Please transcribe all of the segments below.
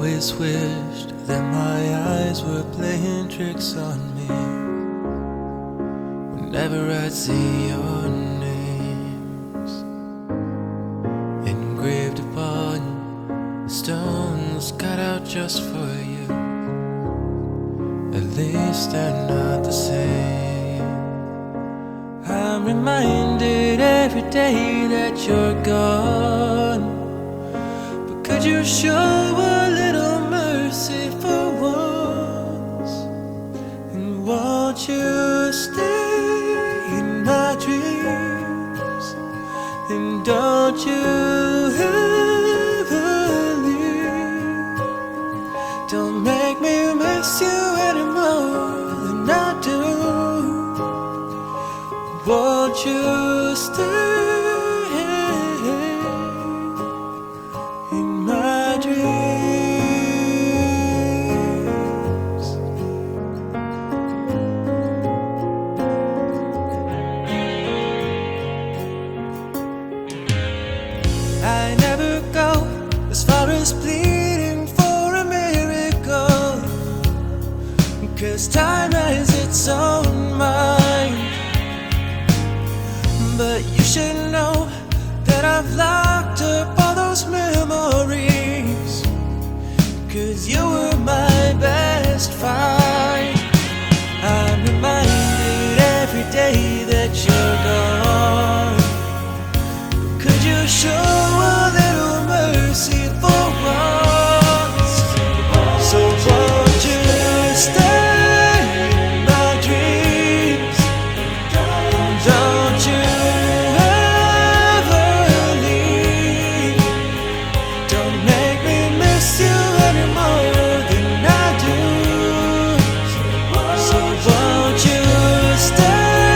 always wished that my eyes were playing tricks on me. Whenever I'd see your names engraved upon the stones cut out just for you, at least they're not the same. I'm reminded every day that you're gone. Could you show a little mercy for once? And won't you stay in my dreams? And don't you ever leave. Don't make me miss you any more than I do. Won't you stay? I never go as far as pleading for a miracle, 'cause time has its own mind. But you should know that I've locked up all those memories, 'cause you were my best find. I'm reminded every day that you're gone. Could you show a little mercy for once? So won't you stay in my dreams? Don't you ever leave. Don't make me miss you any more than I do. So won't you stay?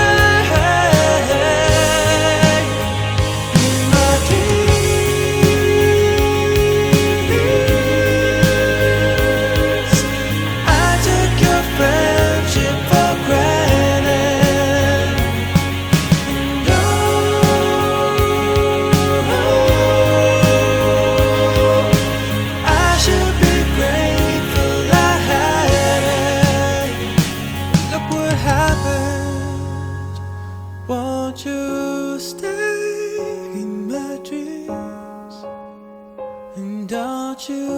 Won't you stay in my dreams? And don't you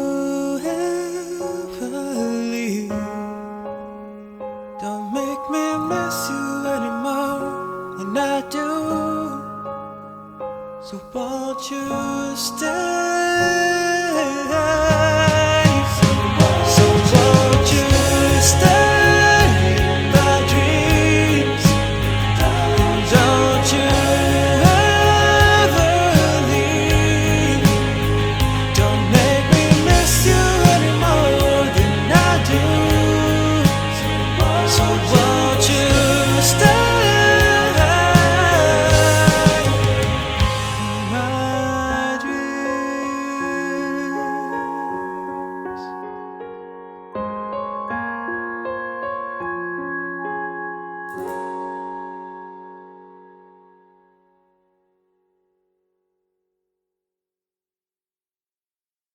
ever leave. Don't make me miss you anymore than I do. So won't you stay?